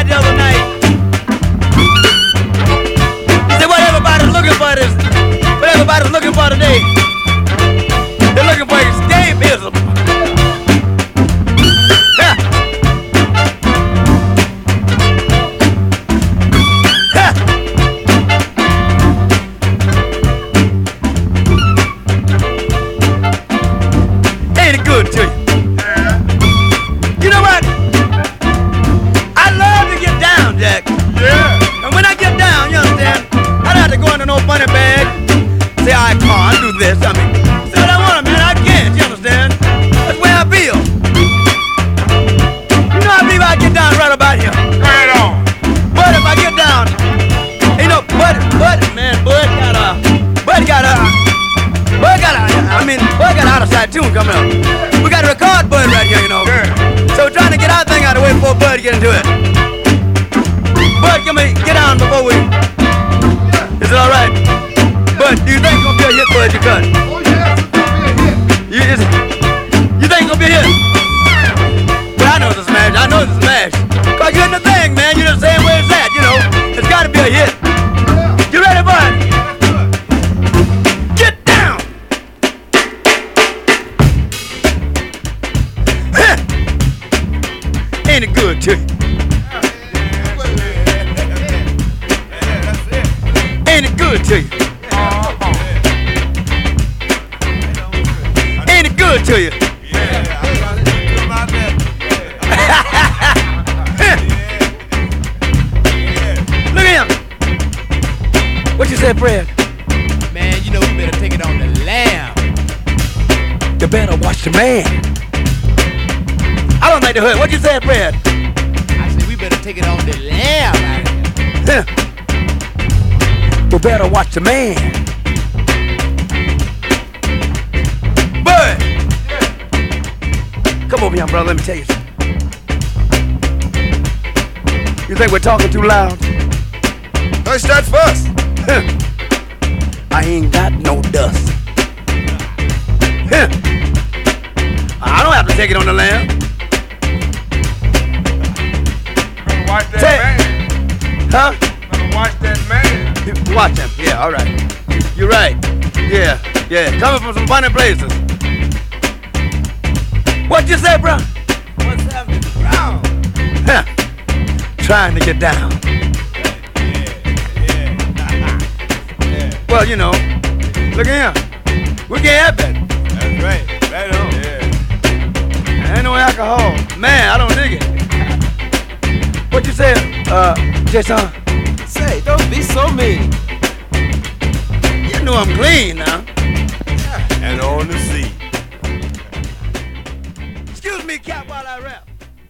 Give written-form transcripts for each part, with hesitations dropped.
guy the other night. He said, what everybody's looking for today, they're looking for escapism. Yeah. Yeah. Ain't it good to you? You know what? I love to get down, Jack. Yeah. And when I get down, you understand, I don't have to go into no funny bag. Say I can't do this. I mean, say what I want, man. I can't. You understand? That's the way I feel. You know, I believe I get down right about here. Right on. But if I get down, you know, Bud got out of sight tune coming up. We got a record Bud right here, you know. Yeah. So we're trying to get our thing out of the way before Bud get into it. Bud, get down before we. Is it all right? Bud, do you think it's gonna be a hit, Bud? You cut. Oh, yeah, it's gonna be a hit. You think it's gonna be a hit? Well, I know it's a smash. I know it's a smash. Cause you're in the thing, man. You're the same way as that, you know. It's gotta be a hit. You ready, Bud? Get down! Huh. Ain't it good to you? Ain't it good to you? Ain't it good to you? Look at him. What you say, Fred? Man, you know we better take it on the lamb. You better watch the man. I don't think the hood. What you say, Fred? I said we better take it on the lamb out of here. Huh. You better watch the man. Bud! Come over here, brother. Let me tell you something. You think we're talking too loud? Hush that fuss. I ain't got no dust. I don't have to take it on the lamb. Better watch that Say- man. Huh? Better watch that man. Watch him. Yeah, all right. You're right. Yeah, yeah. Coming from some funny places. What you say, bro? What's happening? Brown. Huh. Trying to get down. Well, you know, look at him. We can't have that. That's right. Right on. Ain't no alcohol. Man, I don't dig it. What you say, Jason? Say, don't be so mean. You know I'm clean now. And on the sea. Excuse me, Cap, while I rap.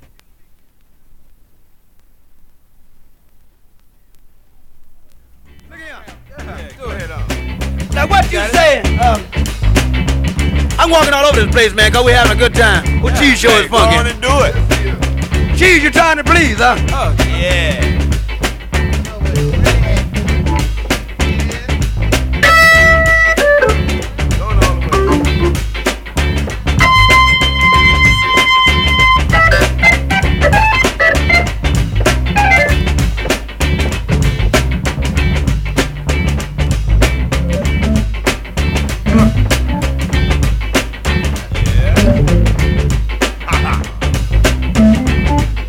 Look at him. Yeah, go ahead on. Now what you saying? I'm walking all over this place, man, cause we having a good time. What cheese show is Go on funky? and do it. Cheese, you trying to please, huh? Oh, yeah.